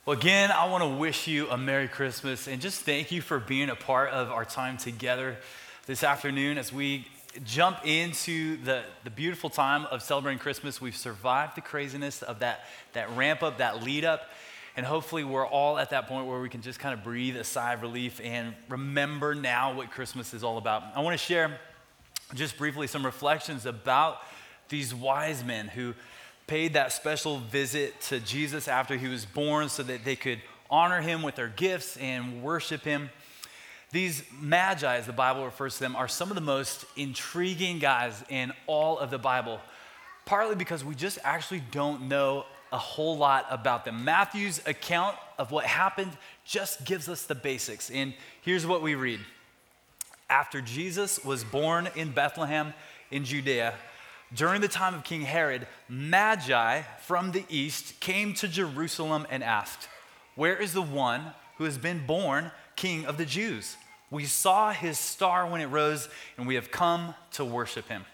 Well, again, I want to wish you a Merry Christmas and just thank you for being a part of our time together this afternoon as we jump into the beautiful time of celebrating Christmas. We've survived the craziness of that ramp up, that lead up, and hopefully we're all at that point where we can just kind of breathe a sigh of relief and remember now what Christmas is all about. I want to share just briefly some reflections about these wise men who paid that special visit to Jesus after he was born so that they could honor him with their gifts and worship him. These magi, as the Bible refers to them, are some of the most intriguing guys in all of the Bible, partly because we just actually don't know a whole lot about them. Matthew's account of what happened just gives us the basics, and here's what we read. After Jesus was born in Bethlehem in Judea, during the time of King Herod, Magi from the east came to Jerusalem and asked, "Where is the one who has been born King of the Jews? We saw his star when it rose, and we have come to worship him."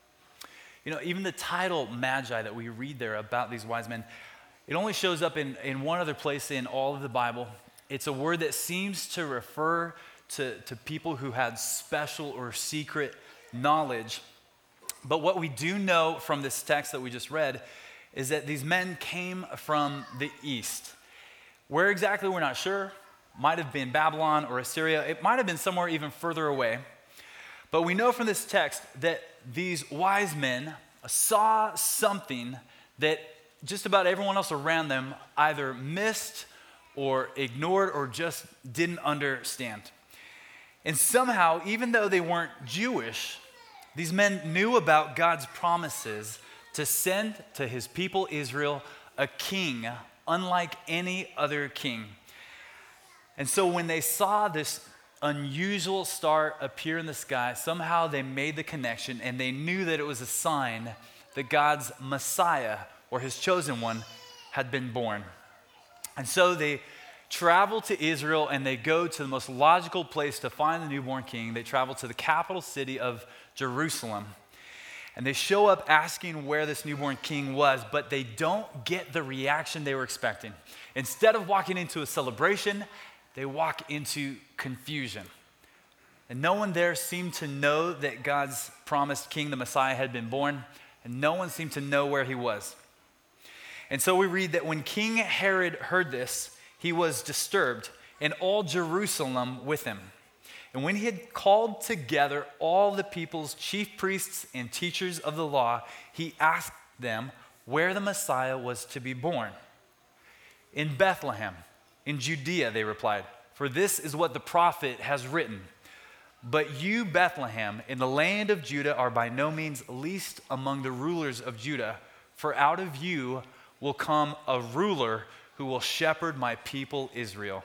You know, even the title Magi that we read there about these wise men, it only shows up in one other place in all of the Bible. It's a word that seems to refer to people who had special or secret knowledge. But what we do know from this text that we just read is that these men came from the east. Where exactly, we're not sure. Might have been Babylon or Assyria. It might have been somewhere even further away. But we know from this text that these wise men saw something that just about everyone else around them either missed or ignored or just didn't understand. And somehow, even though they weren't Jewish, these men knew about God's promises to send to his people Israel a king unlike any other king. And so when they saw this unusual star appear in the sky, somehow they made the connection and they knew that it was a sign that God's Messiah, or his chosen one, had been born. And so they travel to Israel and they go to the most logical place to find the newborn king. They travel to the capital city of Jerusalem. And they show up asking where this newborn king was, but they don't get the reaction they were expecting. Instead of walking into a celebration, they walk into confusion. And no one there seemed to know that God's promised king, the Messiah, had been born, and no one seemed to know where he was. And so we read that when King Herod heard this, he was disturbed, and all Jerusalem with him. And when he had called together all the people's chief priests and teachers of the law, he asked them where the Messiah was to be born. "In Bethlehem, in Judea," they replied, "for this is what the prophet has written. But you, Bethlehem, in the land of Judah, are by no means least among the rulers of Judah, for out of you will come a ruler who will shepherd my people Israel."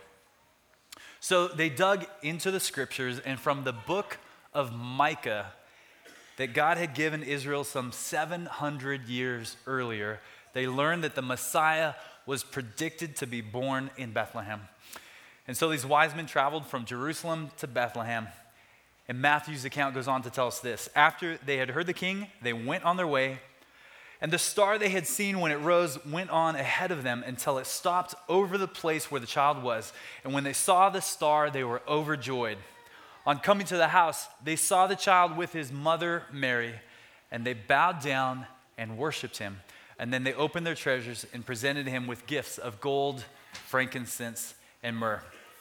So they dug into the scriptures, and from the book of Micah that God had given Israel some 700 years earlier, they learned that the Messiah was predicted to be born in Bethlehem. And so these wise men traveled from Jerusalem to Bethlehem. And Matthew's account goes on to tell us this. After they had heard the king, they went on their way. And the star they had seen when it rose went on ahead of them until it stopped over the place where the child was. And when they saw the star, they were overjoyed. On coming to the house, they saw the child with his mother Mary, and they bowed down and worshiped him. And then they opened their treasures and presented him with gifts of gold, frankincense, and myrrh.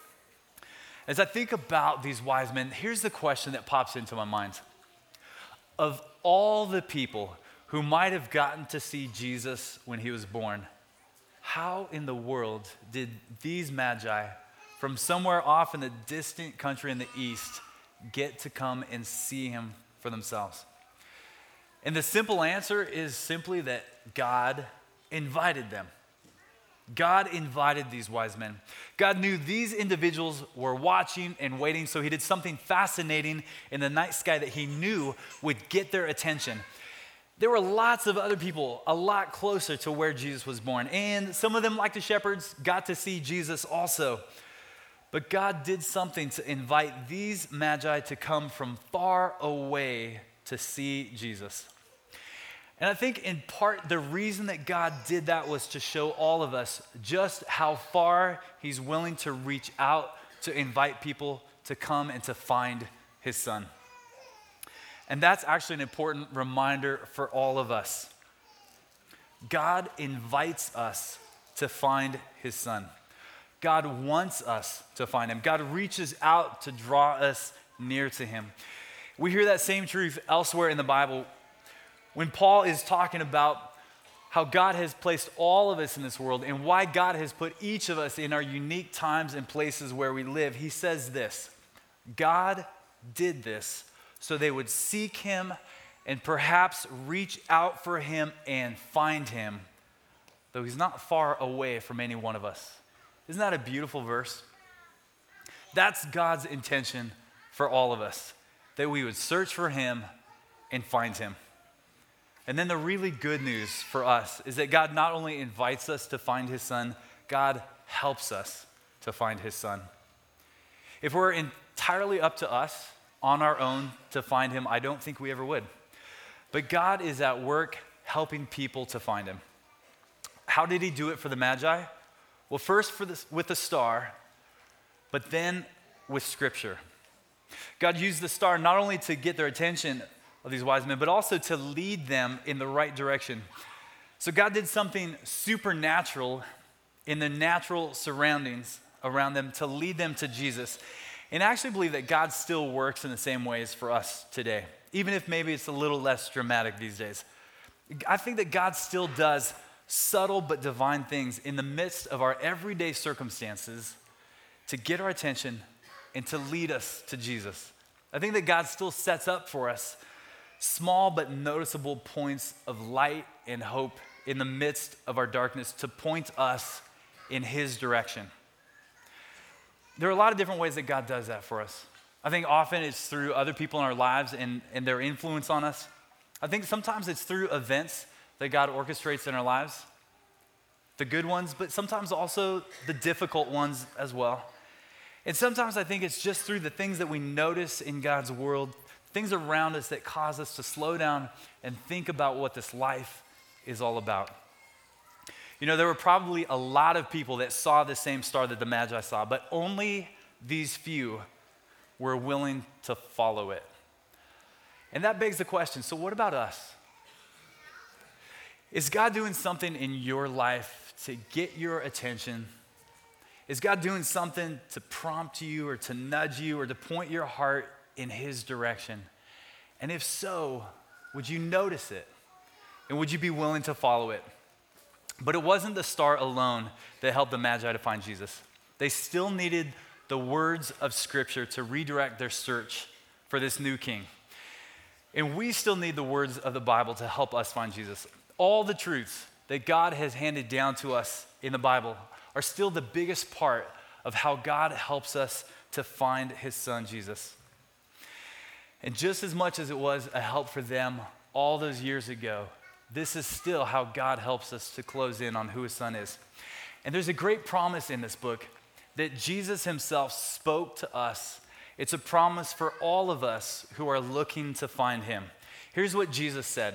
As I think about these wise men, here's the question that pops into my mind. Of all the people who might have gotten to see Jesus when he was born, how in the world did these magi from somewhere off in the distant country in the east get to come and see him for themselves? And the simple answer is simply that God invited them. God invited these wise men. God knew these individuals were watching and waiting, so he did something fascinating in the night sky that he knew would get their attention. There were lots of other people a lot closer to where Jesus was born, and some of them, like the shepherds, got to see Jesus also. But God did something to invite these magi to come from far away to see Jesus. And I think in part, the reason that God did that was to show all of us just how far he's willing to reach out to invite people to come and to find his son. And that's actually an important reminder for all of us. God invites us to find his son. God wants us to find him. God reaches out to draw us near to him. We hear that same truth elsewhere in the Bible when Paul is talking about how God has placed all of us in this world and why God has put each of us in our unique times and places where we live. He says this: God did this so they would seek him and perhaps reach out for him and find him, though he's not far away from any one of us. Isn't that a beautiful verse? That's God's intention for all of us, that we would search for him and find him. And then the really good news for us is that God not only invites us to find his son, God helps us to find his son. If we're entirely up to us on our own to find him, I don't think we ever would. But God is at work helping people to find him. How did he do it for the Magi? Well, first with the star, but then with Scripture. God used the star not only to get their attention of these wise men, but also to lead them in the right direction. So God did something supernatural in the natural surroundings around them to lead them to Jesus. And I actually believe that God still works in the same ways for us today, even if maybe it's a little less dramatic these days. I think that God still does subtle but divine things in the midst of our everyday circumstances to get our attention and to lead us to Jesus. I think that God still sets up for us small but noticeable points of light and hope in the midst of our darkness to point us in his direction. There are a lot of different ways that God does that for us. I think often it's through other people in our lives and their influence on us. I think sometimes it's through events that God orchestrates in our lives, the good ones, but sometimes also the difficult ones as well. And sometimes I think it's just through the things that we notice in God's world, things around us that cause us to slow down and think about what this life is all about. You know, there were probably a lot of people that saw the same star that the Magi saw, but only these few were willing to follow it. And that begs the question, so what about us? Is God doing something in your life to get your attention? Is God doing something to prompt you or to nudge you or to point your heart in his direction? And if so, would you notice it? And would you be willing to follow it? But it wasn't the star alone that helped the Magi to find Jesus. They still needed the words of Scripture to redirect their search for this new king. And we still need the words of the Bible to help us find Jesus. All the truths that God has handed down to us in the Bible are still the biggest part of how God helps us to find his son, Jesus. And just as much as it was a help for them all those years ago, this is still how God helps us to close in on who his son is. And there's a great promise in this book that Jesus himself spoke to us. It's a promise for all of us who are looking to find him. Here's what Jesus said: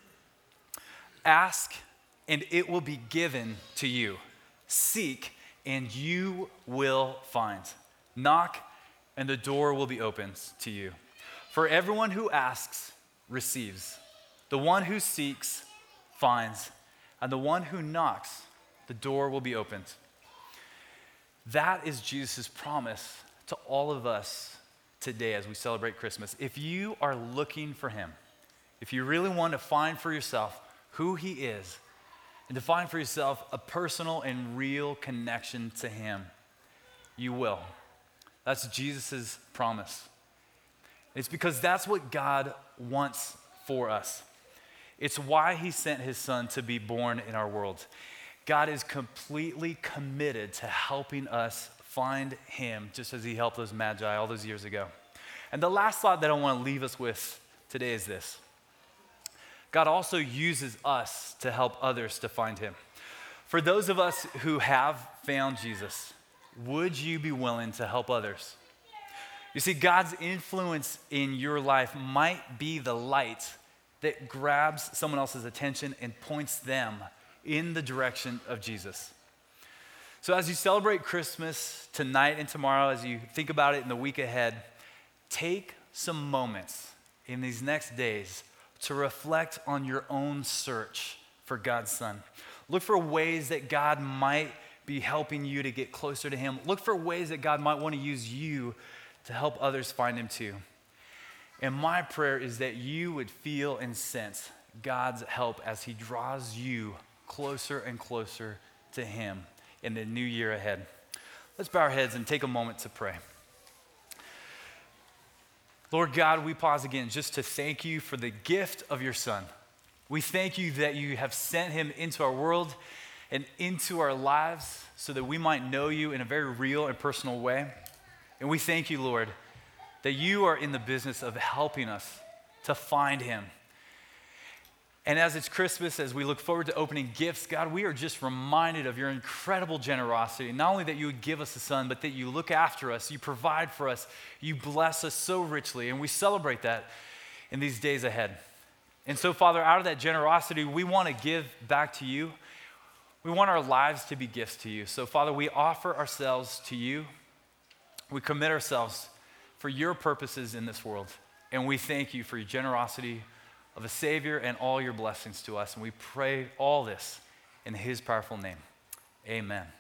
"Ask, and it will be given to you. Seek, and you will find. Knock, and the door will be opened to you. For everyone who asks receives. The one who seeks finds. And the one who knocks, the door will be opened." That is Jesus' promise to all of us today as we celebrate Christmas. If you are looking for him, if you really want to find for yourself who he is, and to find for yourself a personal and real connection to him, you will. That's Jesus' promise. It's because that's what God wants for us. It's why he sent his son to be born in our world. God is completely committed to helping us find him, just as he helped those Magi all those years ago. And the last thought that I want to leave us with today is this: God also uses us to help others to find him. For those of us who have found Jesus, would you be willing to help others? You see, God's influence in your life might be the light that grabs someone else's attention and points them in the direction of Jesus. So as you celebrate Christmas tonight and tomorrow, as you think about it in the week ahead, take some moments in these next days to reflect on your own search for God's Son. Look for ways that God might be helping you to get closer to him. Look for ways that God might want to use you to help others find him too. And my prayer is that you would feel and sense God's help as he draws you closer and closer to him in the new year ahead. Let's bow our heads and take a moment to pray. Lord God, we pause again just to thank you for the gift of your Son. We thank you that you have sent him into our world and into our lives so that we might know you in a very real and personal way. And we thank you, Lord, that you are in the business of helping us to find him. And as it's Christmas, as we look forward to opening gifts, God, we are just reminded of your incredible generosity. Not only that you would give us a son, but that you look after us, you provide for us, you bless us so richly, and we celebrate that in these days ahead. And so, Father, out of that generosity, we want to give back to you. We want our lives to be gifts to you. So, Father, we offer ourselves to you. We commit ourselves for your purposes in this world. And we thank you for your generosity of a Savior and all your blessings to us. And we pray all this in his powerful name. Amen.